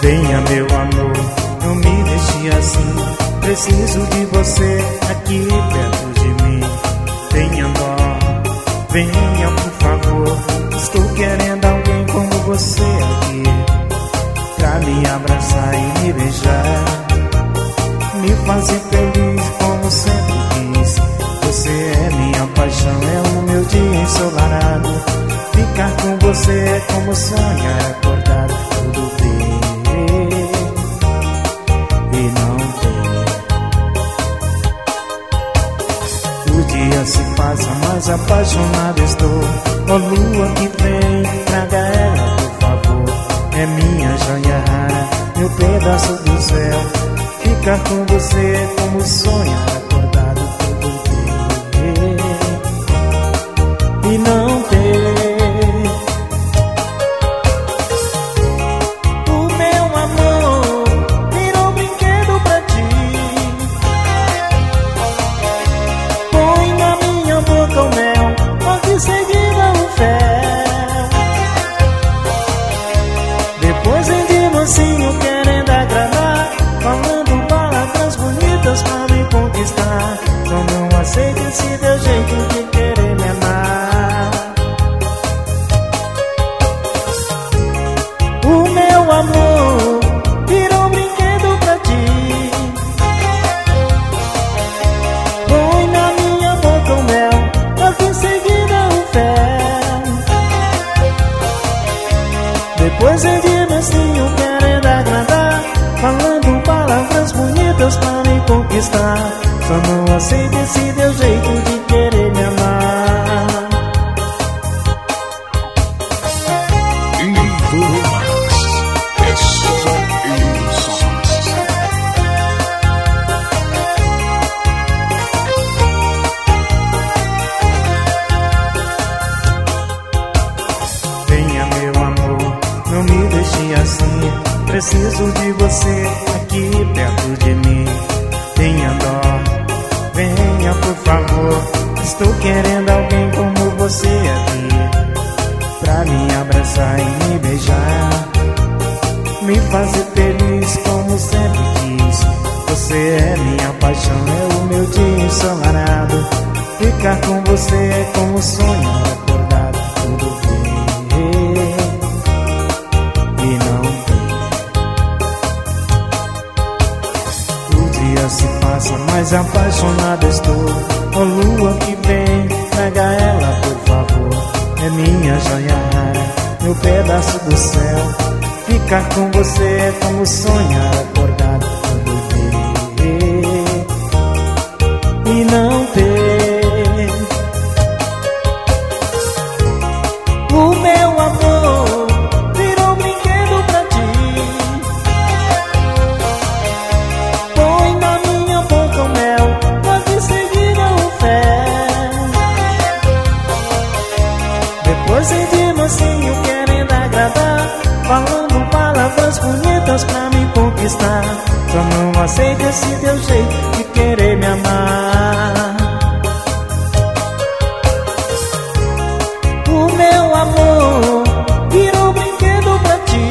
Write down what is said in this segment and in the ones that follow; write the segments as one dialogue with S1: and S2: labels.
S1: Venha meu amor, não me deixe assim. Preciso de você aqui perto de mim. Tenha dó, venha por favor. Estou querendo alguém como você aqui, pra me abraçar e me beijar, me fazer feliz como sempre quis. Você é minha paixão, é o meu dia ensolarado. Ficar com você é como sonhar acordado. Tudo bem e não tem. O dia se passa, mas apaixonado estou. Ó lua que vem, traga ela por favor. É minha joia rara, meu pedaço do céu. Ficar com você é como sonhar acordado. Tudo bem e não tem.
S2: Querendo agradar, falando palavras bonitas pra me conquistar. Só não aceito esse teu jeito de querer me amar. O meu amor virou brinquedo pra ti. Põe na minha boca o mel, logo em seguida o fel. Depois de mansinho querendo agradar, falando palavras bonitas pra me conquistar. Só não aceito esse teu jeito de querer me amar.
S3: Infomax, é só ilusões.
S1: Venha meu amor, não me deixe assim. Preciso de você aqui perto de mim. Tenha dó, venha por favor. Estou querendo alguém como você aqui, pra me abraçar e me beijar, me fazer feliz como sempre quis. Você é minha paixão, é o meu dia ensolarado. Ficar com você é como sonhar acordado. Tudo bem e não tem. O dia se passa, mas apaixonado estou. Ó lua que vem, traga ela por favor. É minha joia rara, meu pedaço do céu. Ficar com você é como sonhar acordado. Tudo bem e não tem. O meu amor virou brinquedo pra ti. Põe na minha boca o mel, logo em seguida o fel. Depois de mansinho querendo agradar, falando palavras bonitas pra me conquistar. Só não aceito esse teu jeito de querer me amar. O meu amor virou brinquedo pra ti.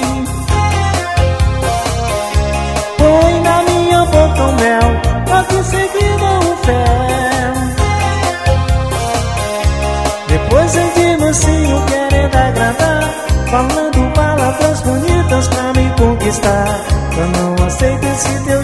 S1: Põe na minha boca o mel, logo em seguida o fel. Depois de mansinho querendo agradar, falando palavras bonitas pra me conquistar. Eu não aceito esse teu